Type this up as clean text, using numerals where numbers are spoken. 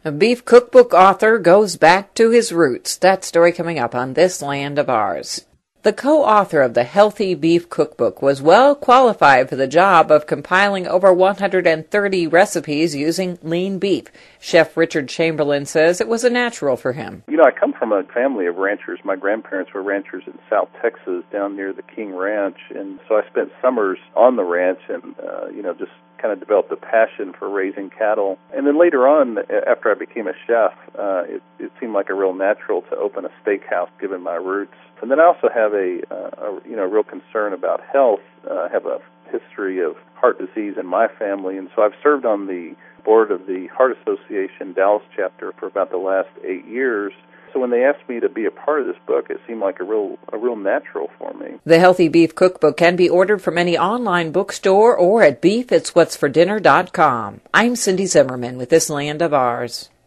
A beef cookbook author goes back to his roots. That story coming up on This Land of Ours. The co-author of the Healthy Beef Cookbook was well qualified for the job of compiling over 130 recipes using lean beef. Chef Richard Chamberlain says it was a natural for him. I come from a family of ranchers. My grandparents were ranchers in South Texas down near the King Ranch, and so I spent summers on the ranch and, just kind of developed a passion for raising cattle. And then later on, after I became a chef, it seemed like a real natural to open a steakhouse given my roots. And then I also have a real concern about health. I have a history of heart disease in my family, and so I've served on the board of the Heart Association Dallas chapter for about the last 8 years. So when they asked me to be a part of this book, it seemed like a real natural for me. The Healthy Beef Cookbook can be ordered from any online bookstore or at beefitswhatsfordinner.com. I'm Cindy Zimmerman with This Land of Ours.